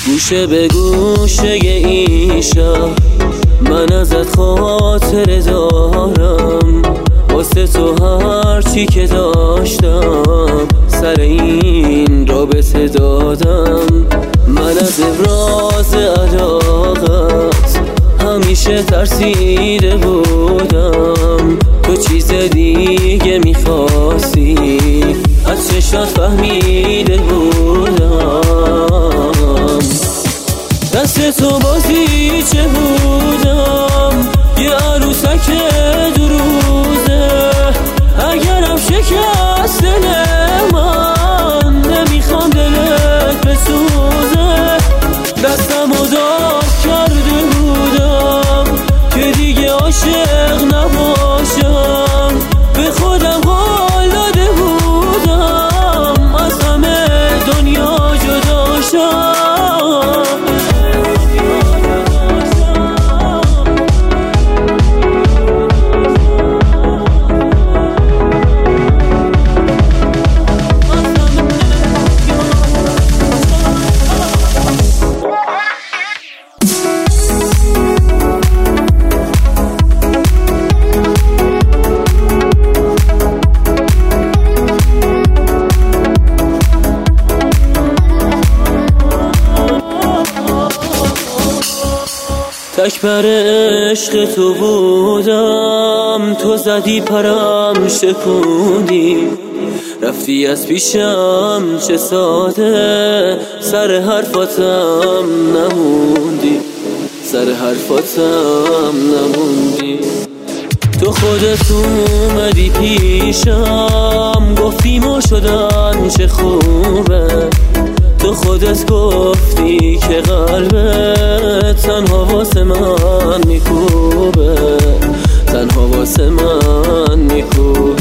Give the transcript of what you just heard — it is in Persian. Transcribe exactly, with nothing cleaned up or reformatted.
گوشه به گوشه این شب من ازت خاطره دارم، واسه تو هرچی که داشتم سر این رابطه دادم. من از ابراز علاقت همیشه ترسیده بودم، تو چیز دیگه میخواستی از چشات فهمیده بودم. دست تو بازی چه بودم، یه عروسک دو روزه، اگرم شکست دل من نمیخوام دلت بسوزه. دستمو داد کرده بودم که دیگه عاشق نباشم، به خودم قول داده بودم از همه دنیا جدا شم. تک بر عشق تو بودم، تو زدی پرم شکوندی، رفتی از پیشم چه ساده، سر حرفاتم نموندی، سر حرفاتم نموندی. تو خودت اومدی پیشم، گفتی ما شدن چه خوبه، تو خودت گفتی که قلبت تنها واسه من میکوبه، تنها واسه من میکوبه.